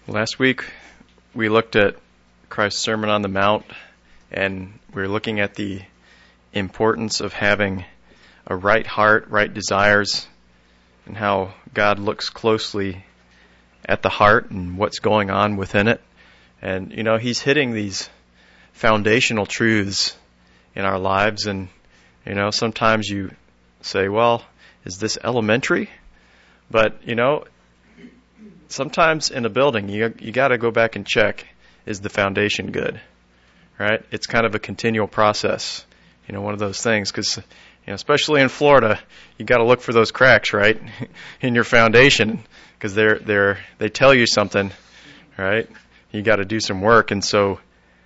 Last week, we looked at Christ's Sermon on the Mount, and we were looking at the importance of having a right heart, right desires, and how God looks closely at the heart and what's going on within it. And, He's hitting these foundational truths in our lives, and, sometimes you say, well, is this elementary? But, sometimes in a building, you got to go back and check, is the foundation good, right? It's kind of a continual process, one of those things, because, especially in Florida, you got to look for those cracks, right, in your foundation, because they tell you something, right? You got to do some work, and so,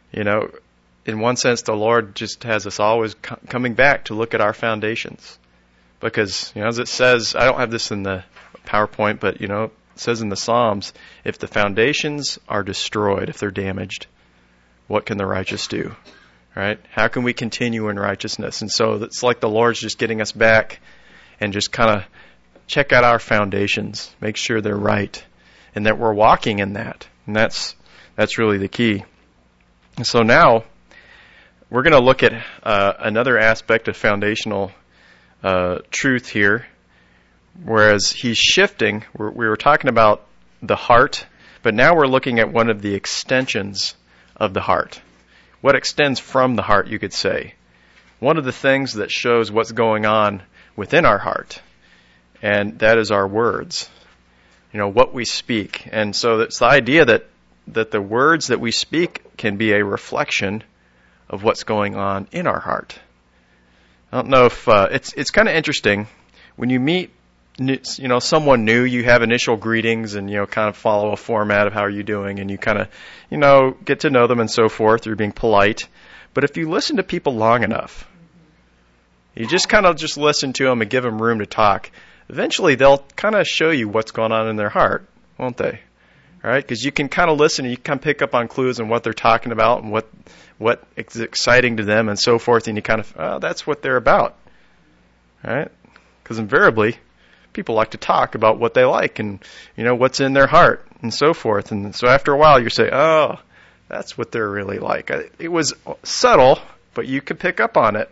in one sense, the Lord just has us always coming back to look at our foundations, because, as it says, I don't have this in the PowerPoint, but, it says in the Psalms, if the foundations are destroyed, if they're damaged, what can the righteous do? Right? How can we continue in righteousness? And so it's like the Lord's just getting us back and just kind of check out our foundations, make sure they're right, and that we're walking in that. And that's really the key. And so now we're going to look at another aspect of foundational truth here. Whereas he's shifting, we were talking about the heart, but now we're looking at one of the extensions of the heart. What extends from the heart, you could say. One of the things that shows what's going on within our heart, and that is our words. What we speak. And so it's the idea that the words that we speak can be a reflection of what's going on in our heart. I don't know if it's kind of interesting when you meet someone new, you have initial greetings and, kind of follow a format of how are you doing, and you kind of, get to know them and so forth. You're being polite. But if you listen to people long enough, you just kind of just listen to them and give them room to talk, eventually they'll kind of show you what's going on in their heart, won't they? All right? Because you can kind of listen and you can pick up on clues and what they're talking about and what is exciting to them and so forth, and you kind of, that's what they're about. All right? Because invariably, people like to talk about what they like and, what's in their heart and so forth. And so after a while, you say, oh, that's what they're really like. It was subtle, but you could pick up on it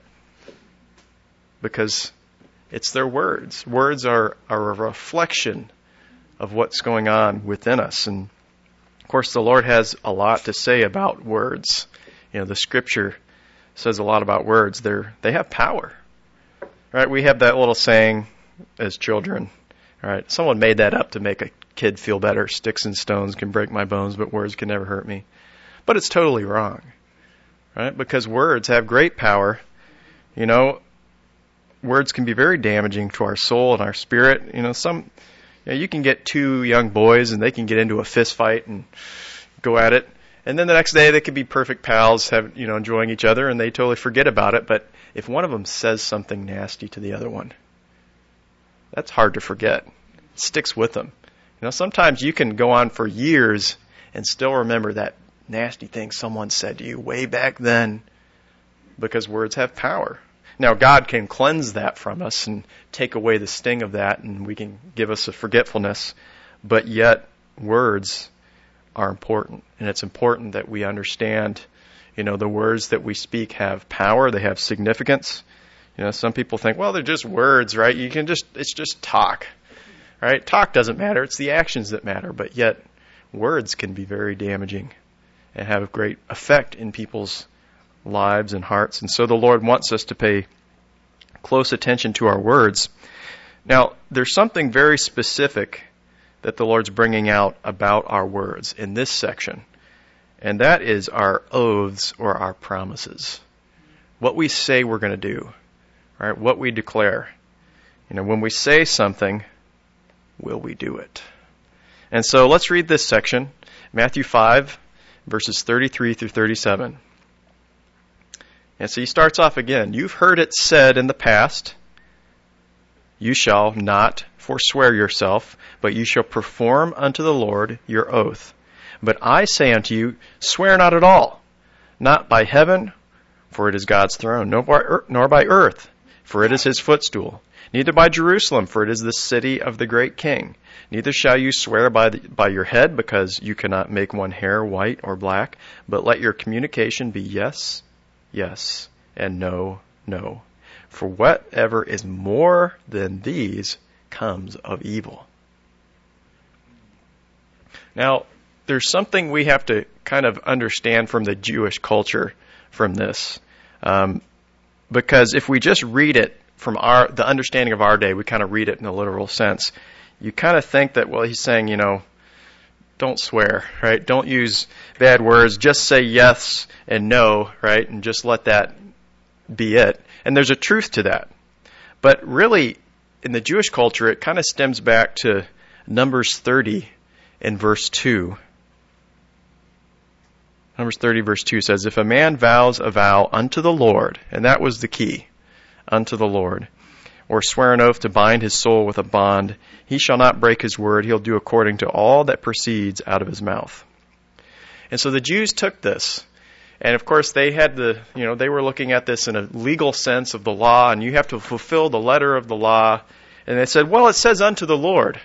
because it's their words. Words are a reflection of what's going on within us. And, of course, the Lord has a lot to say about words. The Scripture says a lot about words. They have power. Right? We have that little saying as children, right? Someone made that up to make a kid feel better. Sticks and stones can break my bones, but words can never hurt me. But it's totally wrong, right? Because words have great power. Words can be very damaging to our soul and our spirit. You can get two young boys and they can get into a fist fight and go at it. And then the next day they could be perfect pals, enjoying each other, and they totally forget about it. But if one of them says something nasty to the other one, that's hard to forget. It sticks with them. Sometimes you can go on for years and still remember that nasty thing someone said to you way back then, because words have power. Now, God can cleanse that from us and take away the sting of that, and we can give us a forgetfulness, but yet words are important, and it's important that we understand, the words that we speak have power, they have significance. Some people think, well, they're just words, right? It's just talk, right? Talk doesn't matter. It's the actions that matter. But yet, words can be very damaging and have a great effect in people's lives and hearts. And so the Lord wants us to pay close attention to our words. Now, there's something very specific that the Lord's bringing out about our words in this section, and that is our oaths or our promises. What we say we're going to do. Right, what we declare. When we say something, will we do it? And so let's read this section, Matthew 5, verses 33 through 37. And so he starts off again. You've heard it said in the past, you shall not forswear yourself, but you shall perform unto the Lord your oath. But I say unto you, swear not at all, not by heaven, for it is God's throne, nor by earth, for it is his footstool, neither by Jerusalem, for it is the city of the great king. Neither shall you swear by your head, because you cannot make one hair white or black, but let your communication be yes, yes, and no, no. For whatever is more than these comes of evil. Now, there's something we have to kind of understand from the Jewish culture from this. Because if we just read it from the understanding of our day, we kind of read it in a literal sense. You kind of think that, well, he's saying, don't swear, right? Don't use bad words. Just say yes and no, right? And just let that be it. And there's a truth to that. But really, in the Jewish culture, it kind of stems back to Numbers 30 in verse 2. Numbers 30 verse 2 says, if a man vows a vow unto the Lord, and that was the key, unto the Lord, or swear an oath to bind his soul with a bond, he shall not break his word. He'll do according to all that proceeds out of his mouth. And so the Jews took this. And of course they had they were looking at this in a legal sense of the law, and you have to fulfill the letter of the law. And they said, well, it says unto the Lord.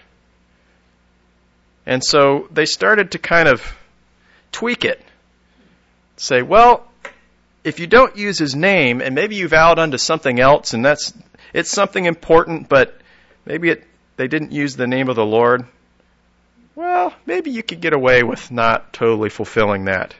And so they started to kind of tweak it. Say, well, if you don't use his name, and maybe you vowed unto something else, and it's something important, but maybe they didn't use the name of the Lord, well, maybe you could get away with not totally fulfilling that.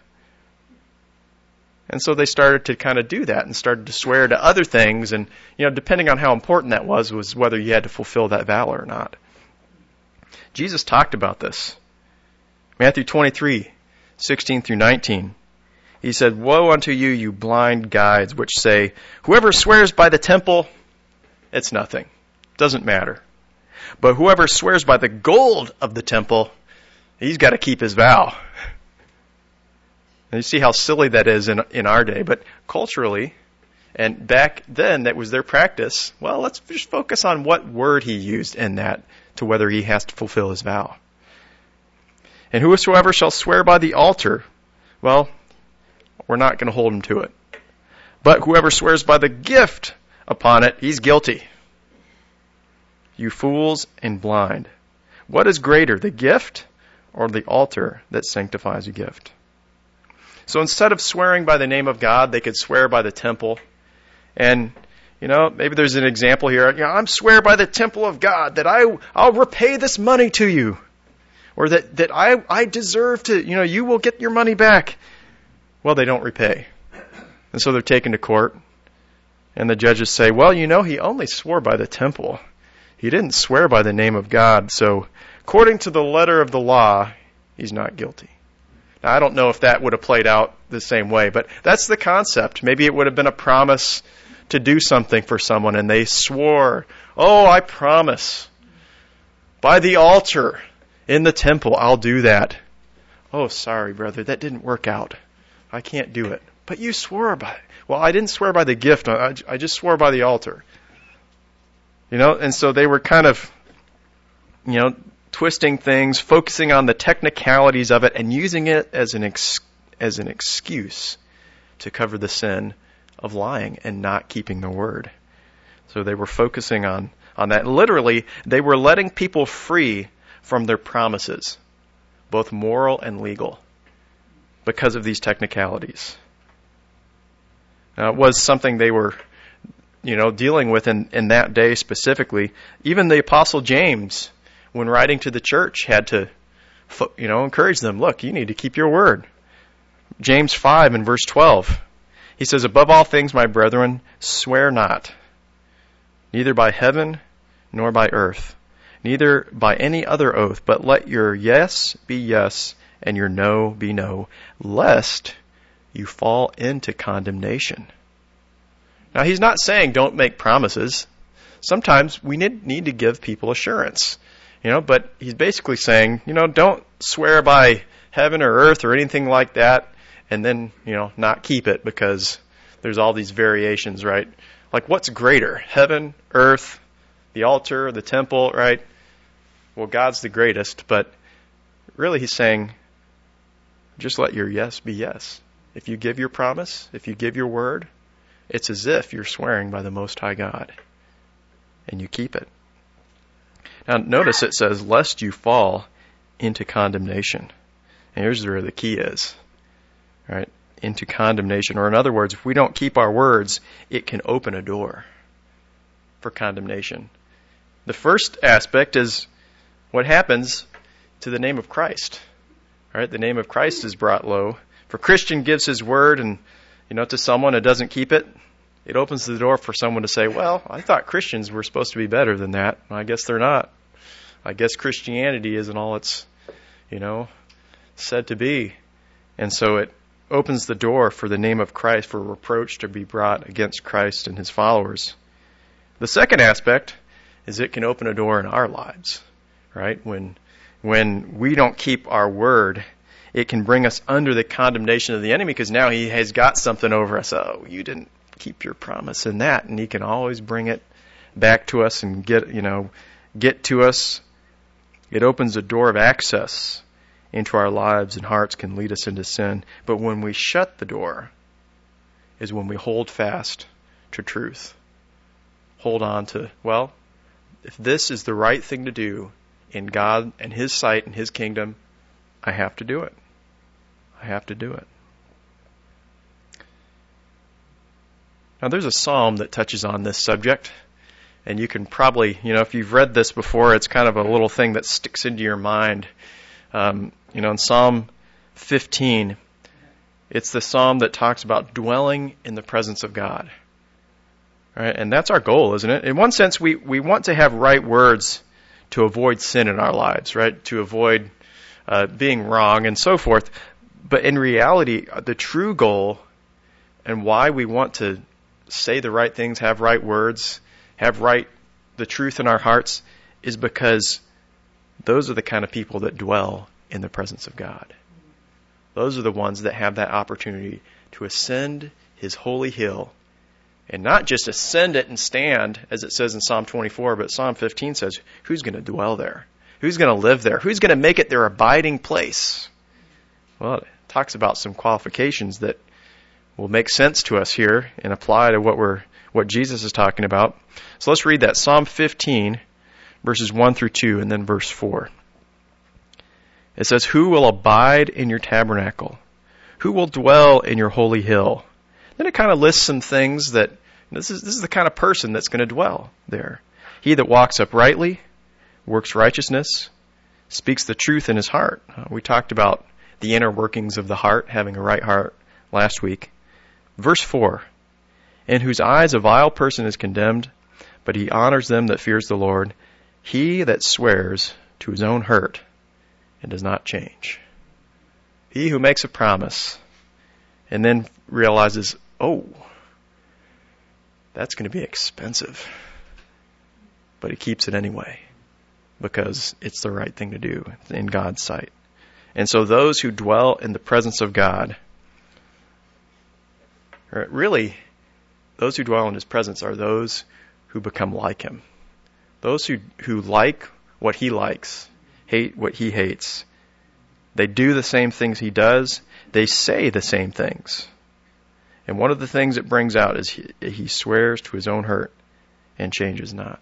And so they started to kind of do that and started to swear to other things, and depending on how important that was whether you had to fulfill that vow or not. Jesus talked about this. Matthew 23:16 through 19. He said, woe unto you, you blind guides, which say, whoever swears by the temple, it's nothing. Doesn't matter. But whoever swears by the gold of the temple, he's got to keep his vow. And you see how silly that is in our day. But culturally, and back then, that was their practice. Well, let's just focus on what word he used in that to whether he has to fulfill his vow. And whosoever shall swear by the altar, well, we're not going to hold him to it. But whoever swears by the gift upon it, he's guilty. You fools and blind. What is greater, the gift or the altar that sanctifies a gift? So instead of swearing by the name of God, they could swear by the temple. And, maybe there's an example here. I'm swear by the temple of God that I'll repay this money to you. Or that I deserve to, you will get your money back. Well, they don't repay. And so they're taken to court. And the judges say, well, he only swore by the temple. He didn't swear by the name of God. So according to the letter of the law, he's not guilty. Now, I don't know if that would have played out the same way, but that's the concept. Maybe it would have been a promise to do something for someone, and they swore, oh, I promise. By the altar in the temple, I'll do that. Oh, sorry, brother, that didn't work out. I can't do it. But you swore by it. Well, I didn't swear by the gift. I just swore by the altar. And so they were kind of, twisting things, focusing on the technicalities of it, and using it as an excuse to cover the sin of lying and not keeping the word. So they were focusing on that. Literally, they were letting people free from their promises, both moral and legal, because of these technicalities. It was something they were, dealing with in that day specifically. Even the Apostle James, when writing to the church, had to, encourage them, look, you need to keep your word. James 5 and verse 12, he says, above all things, my brethren, swear not, neither by heaven nor by earth, neither by any other oath, but let your yes be yes and your no be no, lest you fall into condemnation. Now, he's not saying don't make promises. Sometimes we need to give people assurance, but he's basically saying, don't swear by heaven or earth or anything like that and then, not keep it because there's all these variations, right? Like, what's greater, heaven, earth, the altar, the temple, right? Well, God's the greatest, but really he's saying, just let your yes be yes. If you give your promise, if you give your word, it's as if you're swearing by the Most High God, and you keep it. Now notice it says, lest you fall into condemnation. And here's where the key is. Right? Into condemnation. Or in other words, if we don't keep our words, it can open a door for condemnation. The first aspect is what happens to the name of Christ. Right? The name of Christ is brought low. If a Christian gives his word and to someone and doesn't keep it, it opens the door for someone to say, well, I thought Christians were supposed to be better than that. I guess they're not. I guess Christianity isn't all it's, said to be. And so it opens the door for the name of Christ, for reproach to be brought against Christ and his followers. The second aspect is it can open a door in our lives, right? When we don't keep our word, it can bring us under the condemnation of the enemy because now he has got something over us. Oh, you didn't keep your promise in that. And he can always bring it back to us and get to us. It opens a door of access into our lives, and hearts can lead us into sin. But when we shut the door is when we hold fast to truth. Hold on to, if this is the right thing to do in God and his sight and his kingdom, I have to do it. I have to do it. Now there's a psalm that touches on this subject, and you can probably, if you've read this before, it's kind of a little thing that sticks into your mind. In Psalm 15, it's the psalm that talks about dwelling in the presence of God. Right? And that's our goal, isn't it? In one sense, we want to have right words to avoid sin in our lives, right? To avoid being wrong and so forth. But in reality, the true goal and why we want to say the right things, have right words, have the truth in our hearts is because those are the kind of people that dwell in the presence of God. Those are the ones that have that opportunity to ascend his holy hill, and not just ascend it and stand, as it says in Psalm 24, but Psalm 15 says, who's going to dwell there? Who's going to live there? Who's going to make it their abiding place? Well, it talks about some qualifications that will make sense to us here and apply to what Jesus is talking about. So let's read that. Psalm 15, verses 1 through 2, and then verse 4. It says, who will abide in your tabernacle? Who will dwell in your holy hill? Then it kind of lists some things that this is the kind of person that's going to dwell there. He that walks uprightly, works righteousness, speaks the truth in his heart. We talked about the inner workings of the heart, having a right heart, last week. Verse 4, in whose eyes a vile person is condemned, but he honors them that fears the Lord. He that swears to his own hurt and does not change. He who makes a promise and then realizes, that's going to be expensive. But he keeps it anyway because it's the right thing to do in God's sight. And so those who dwell in the presence of God, really, those who dwell in his presence are those who become like him. Those who like what he likes, hate what he hates. They do the same things he does. They say the same things. And one of the things it brings out is he swears to his own hurt and changes not.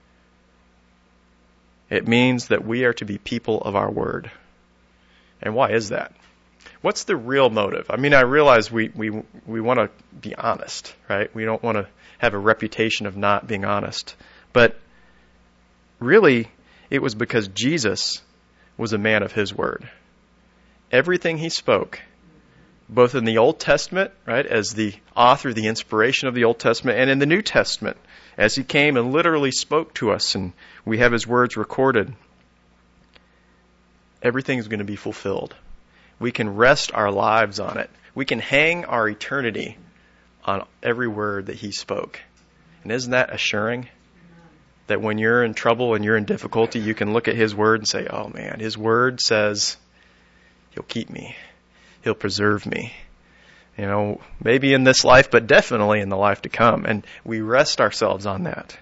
It means that we are to be people of our word. And why is that? What's the real motive? I mean, I realize we want to be honest, right? We don't want to have a reputation of not being honest. But really, it was because Jesus was a man of his word. Everything he spoke, both in the Old Testament, right, as the author, the inspiration of the Old Testament, and in the New Testament, as he came and literally spoke to us, and we have his words recorded, everything is going to be fulfilled. We can rest our lives on it. We can hang our eternity on every word that he spoke. And isn't that assuring? That when you're in trouble and you're in difficulty, you can look at his word and say, oh man, his word says he'll keep me. He'll preserve me. Maybe in this life, but definitely in the life to come. And we rest ourselves on that.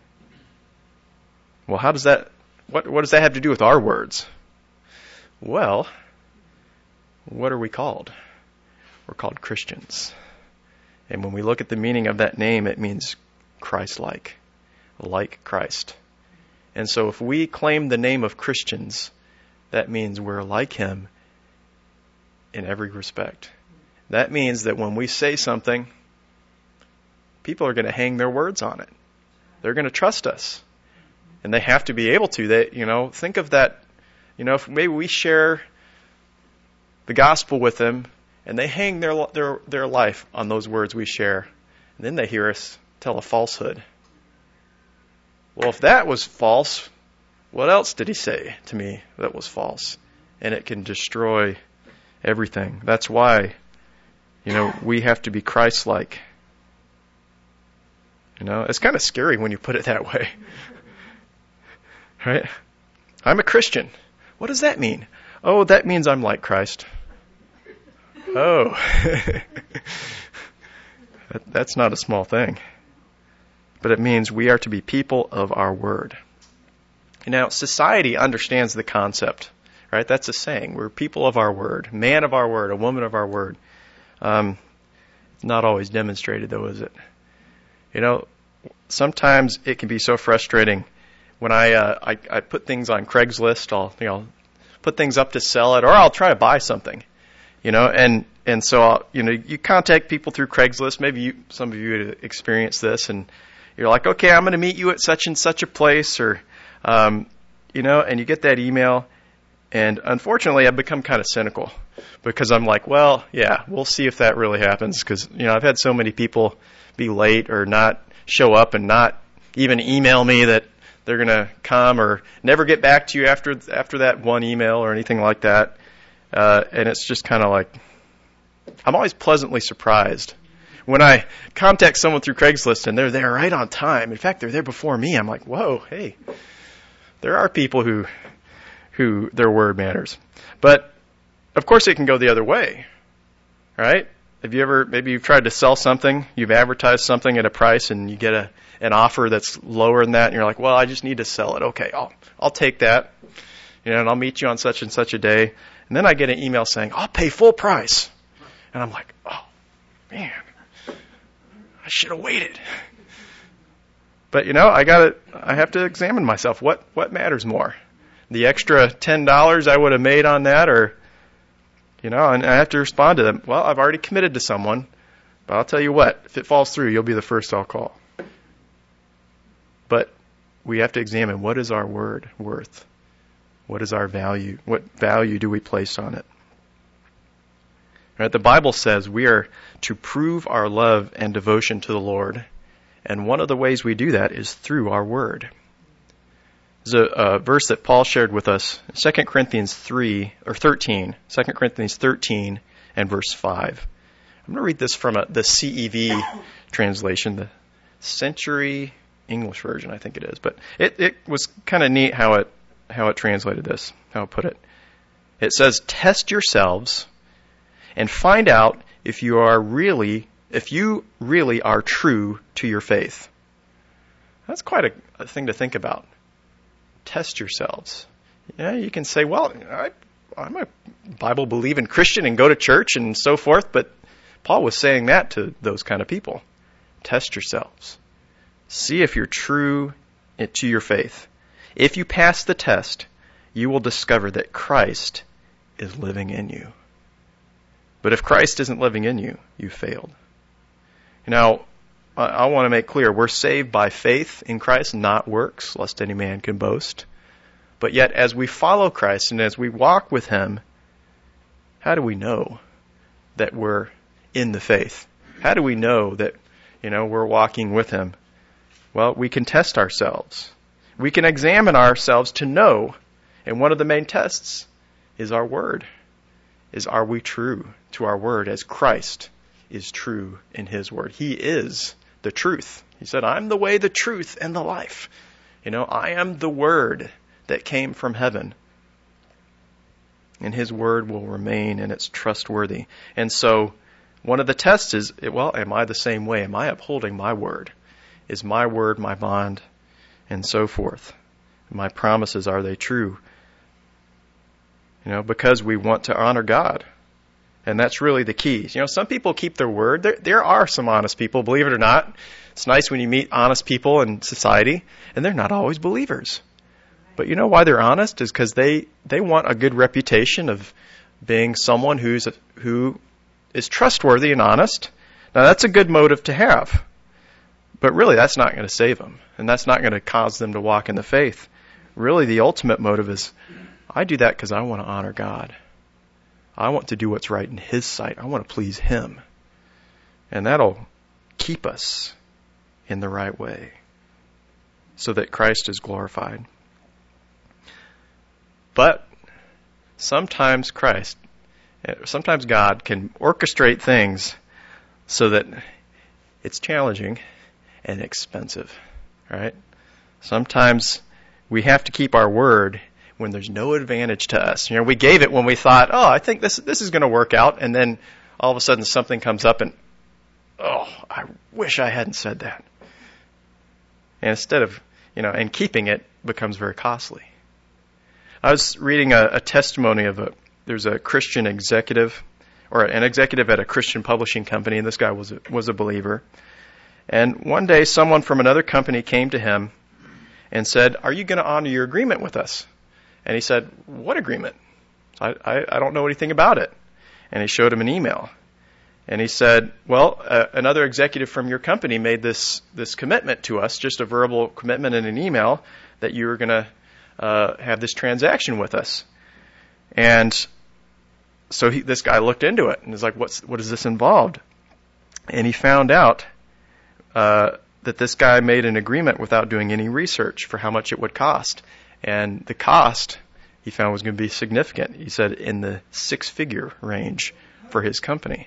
Well, how does that, what does that have to do with our words? Well, what are we called? We're called Christians. And when we look at the meaning of that name, it means Christ-like, like Christ. And so if we claim the name of Christians, that means we're like him in every respect. That means that when we say something, people are going to hang their words on it. They're going to trust us. And they have to be able to. They, think of that, if maybe we share the gospel with them and they hang their life on those words we share. And then they hear us tell a falsehood. Well, if that was false, what else did he say to me that was false? And it can destroy everything. That's why, we have to be Christ-like. It's kind of scary when you put it that way. Right? I'm a Christian. What does that mean? Oh, that means I'm like Christ. Oh. That's not a small thing. But it means we are to be people of our word. Now, society understands the concept, right? That's a saying. We're people of our word, man of our word, a woman of our word. It's not always demonstrated, though, is it? Sometimes it can be so frustrating when I put things on Craigslist. I'll put things up to sell it, or I'll try to buy something, and so you contact people through Craigslist. Maybe some of you experience this, and you're like, okay, I'm going to meet you at such and such a place, or and you get that email, and unfortunately, I've become kind of cynical because I'm like, well, yeah, we'll see if that really happens, because I've had so many people be late or not show up and not even email me that they're going to come or never get back to you after that one email or anything like that. And it's just kind of like, I'm always pleasantly surprised when I contact someone through Craigslist and they're there right on time. In fact, they're there before me. I'm like, whoa, hey, there are people who their word matters. But of course it can go the other way, right? Have you ever, maybe you've tried to sell something, you've advertised something at a price and you get an offer that's lower than that, and you're like, well, I just need to sell it. Okay, I'll take that, and I'll meet you on such and such a day. And then I get an email saying, I'll pay full price. And I'm like, oh, man, I should have waited. But, I have to examine myself. What matters more? The extra $10 I would have made on that, or, and I have to respond to them. Well, I've already committed to someone, but I'll tell you what, if it falls through, you'll be the first I'll call. But we have to examine, what is our word worth? What is our value? What value do we place on it? Right, the Bible says we are to prove our love and devotion to the Lord, and one of the ways we do that is through our word. There's a verse that Paul shared with us, 2 Corinthians 13 and verse 5. I'm going to read this from the CEV translation, the Century English version, I think it is. But it was kind of neat how it translated this, how it put it. It says, test yourselves and find out if you really are true to your faith. That's quite a thing to think about. Test yourselves. You can say, well, I'm a Bible-believing Christian and go to church and so forth, but Paul was saying that to those kind of people. Test yourselves. See if you're true to your faith. If you pass the test, you will discover that Christ is living in you. But if Christ isn't living in you, you failed. Now, I want to make clear, we're saved by faith in Christ, not works, lest any man can boast. But yet, as we follow Christ and as we walk with Him, how do we know that we're in the faith? How do we know that, we're walking with Him? Well, we can test ourselves. We can examine ourselves to know. And one of the main tests is our word. Are we true to our word as Christ is true in His word? He is the truth. He said, I'm the way, the truth, and the life. I am the word that came from heaven. And His word will remain, and it's trustworthy. And so one of the tests is, am I the same way? Am I upholding my word? Is my word my bond? And so forth. My promises, are they true? Because we want to honor God. And that's really the key. Some people keep their word. There are some honest people, believe it or not. It's nice when you meet honest people in society, and they're not always believers. But you know why they're honest? Is because they want a good reputation of being someone who is trustworthy and honest. Now that's a good motive to have. But really that's not going to save them. And that's not going to cause them to walk in the faith. Really the ultimate motive is, I do that because I want to honor God. I want to do what's right in His sight. I want to please Him. And that'll keep us in the right way so that Christ is glorified. But sometimes God can orchestrate things so that it's challenging and expensive, right? Sometimes we have to keep our word when there's no advantage to us. We gave it when we thought, I think this is going to work out, and then all of a sudden something comes up and, I wish I hadn't said that. And instead of, and keeping it becomes very costly. I was reading a testimony there's a Christian executive, or an executive at a Christian publishing company, and this guy was a believer. And one day someone from another company came to him and said, "Are you going to honor your agreement with us?" And he said, "What agreement? I don't know anything about it." And he showed him an email. And he said, "Well, another executive from your company made this commitment to us, just a verbal commitment in an email, that you were going to have this transaction with us." And so this guy looked into it and was like, what is this involved? And he found out that this guy made an agreement without doing any research for how much it would cost. And the cost, he found, was going to be significant. He said in the 6-figure range for his company,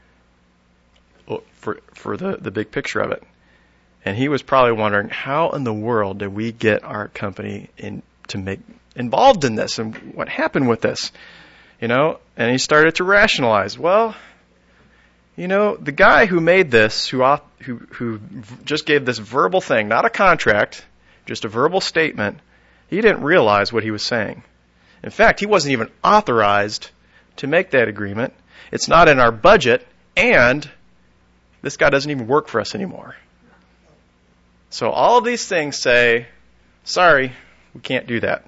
for the big picture of it. And he was probably wondering, how in the world did we get our company to make involved in this, and what happened with this? And he started to rationalize. Well, the guy who made this, who just gave this verbal thing, not a contract, just a verbal statement, he didn't realize what he was saying. In fact, he wasn't even authorized to make that agreement. It's not in our budget, and this guy doesn't even work for us anymore. So all of these things say, sorry, we can't do that.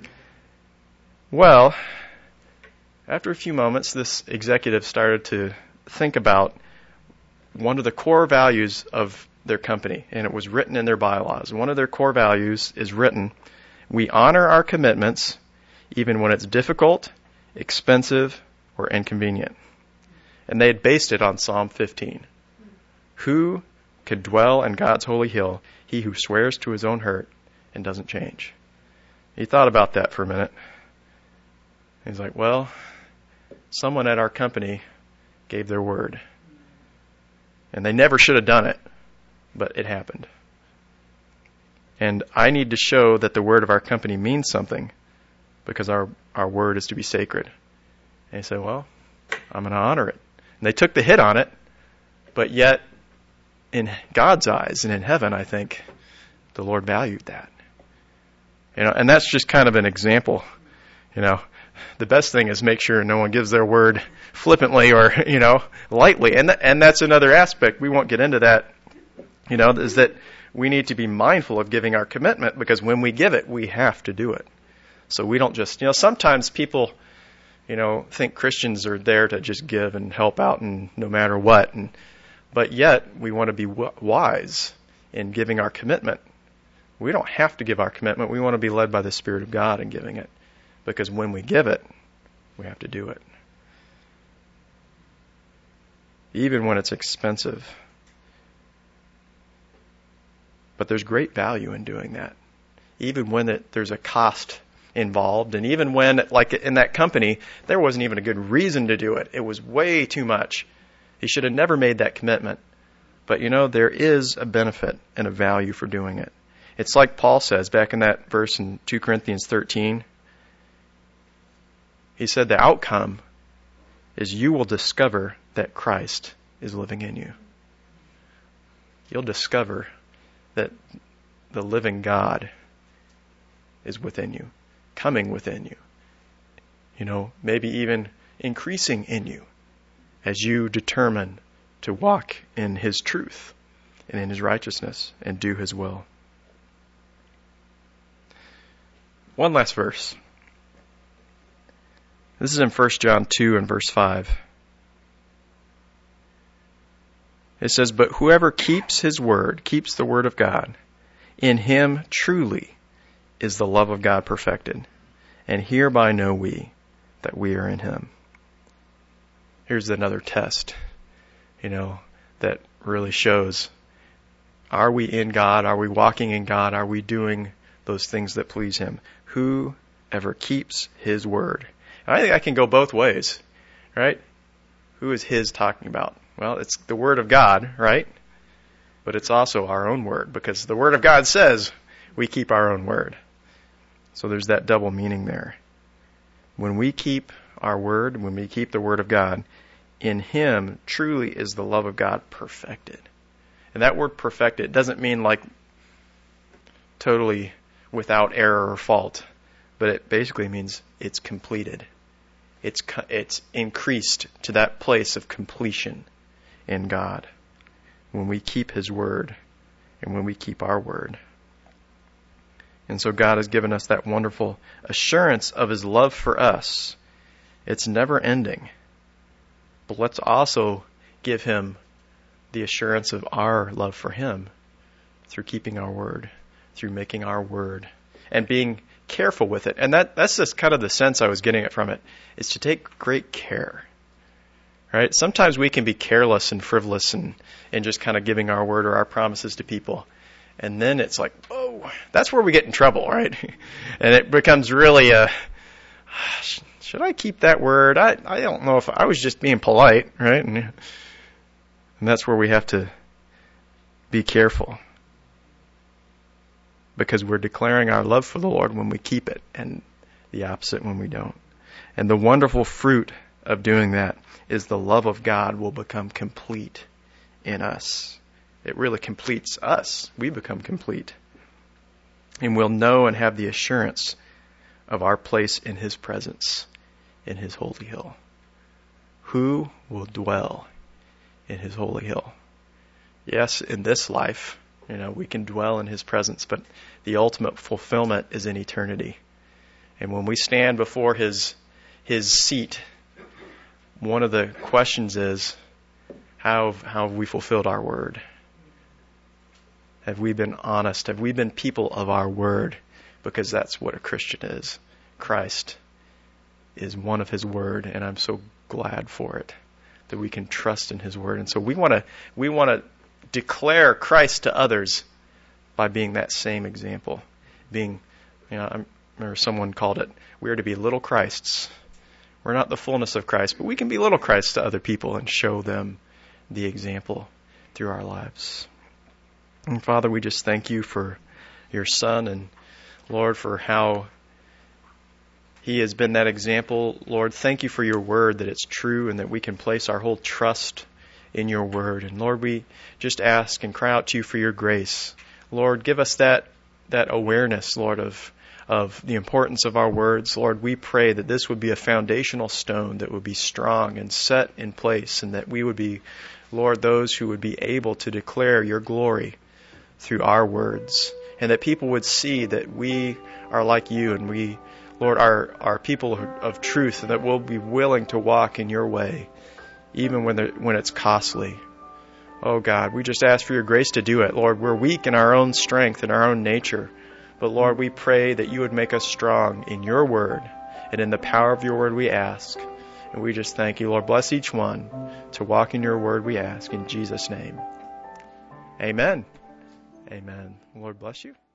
Well, after a few moments, this executive started to think about one of the core values of their company, and it was written in their bylaws. One of their core values is written, we honor our commitments even when it's difficult, expensive, or inconvenient. And they had based it on Psalm 15. Who could dwell in God's holy hill? He who swears to his own hurt and doesn't change. He thought about that for a minute. He's like, well, someone at our company gave their word. And they never should have done it, but it happened. And I need to show that the word of our company means something because our word is to be sacred. And he said, well, I'm going to honor it. And they took the hit on it, but yet in God's eyes and in heaven, I think the Lord valued that. And that's just kind of an example. The best thing is make sure no one gives their word flippantly or, lightly. And that's another aspect. We won't get into that, is that we need to be mindful of giving our commitment because when we give it, we have to do it. So we don't just, sometimes people, think Christians are there to just give and help out and no matter what. But yet we want to be wise in giving our commitment. We don't have to give our commitment. We want to be led by the Spirit of God in giving it. Because when we give it, we have to do it. Even when it's expensive. But there's great value in doing that. Even when there's a cost involved. And even when, like in that company, there wasn't even a good reason to do it. It was way too much. He should have never made that commitment. But there is a benefit and a value for doing it. It's like Paul says back in that verse in 2 Corinthians 13. He said the outcome is you will discover that Christ is living in you. You'll discover that the living God is within you, coming within you. Maybe even increasing in you as you determine to walk in His truth and in His righteousness and do His will. One last verse. This is in 1 John 2 and verse 5. It says, "But whoever keeps his word, keeps the word of God, in him truly is the love of God perfected. And hereby know we that we are in him." Here's another test, that really shows, are we in God? Are we walking in God? Are we doing those things that please him? Whoever keeps his word. And I think I can go both ways, right? Who is his talking about? Well, it's the word of God, right? But it's also our own word, because the word of God says we keep our own word. So there's that double meaning there. When we keep our word, when we keep the word of God, in him truly is the love of God perfected. And that word perfected doesn't mean like totally without error or fault, but it basically means it's completed. It's increased to that place of completion in God when we keep his word and when we keep our word. And so God has given us that wonderful assurance of his love for us. It's never ending. But let's also give him the assurance of our love for him through keeping our word, through making our word, and being careful with it. And that's just kind of the sense I was getting from it, is to take great care. Right? Sometimes we can be careless and frivolous and just kind of giving our word or our promises to people. And then it's like, oh, that's where we get in trouble, right? And it becomes really should I keep that word? I don't know if I was just being polite, right? And that's where we have to be careful. Because we're declaring our love for the Lord when we keep it, and the opposite when we don't. And the wonderful fruit of doing that is the love of God will become complete in us. It really completes us. We become complete. And we'll know and have the assurance of our place in his presence, in his holy hill. Who will dwell in his holy hill? Yes, in this life, we can dwell in his presence, but the ultimate fulfillment is in eternity. And when we stand before his seat, one of the questions is, how have we fulfilled our word? Have we been honest? Have we been people of our word? Because that's what a Christian is. Christ is one of his word, and I'm so glad for it, that we can trust in his word. And so we want to declare Christ to others by being that same example. I remember someone called it, we are to be little Christs. We're not the fullness of Christ, but we can be little Christs to other people and show them the example through our lives. And Father, we just thank you for your Son, and Lord, for how he has been that example. Lord, thank you for your word, that it's true and that we can place our whole trust in your word. And Lord, we just ask and cry out to you for your grace. Lord, give us that awareness, Lord, of the importance of our words. Lord, we pray that this would be a foundational stone that would be strong and set in place, and that we would be, Lord, those who would be able to declare your glory through our words, and that people would see that we are like you, and we, Lord, are people of truth, and that we'll be willing to walk in your way, even when it's costly. Oh God, we just ask for your grace to do it. Lord, we're weak in our own strength and our own nature, but Lord, we pray that you would make us strong in your word, and in the power of your word we ask. And we just thank you, Lord. Bless each one to walk in your word, we ask, in Jesus' name. Amen. Amen. Lord bless you.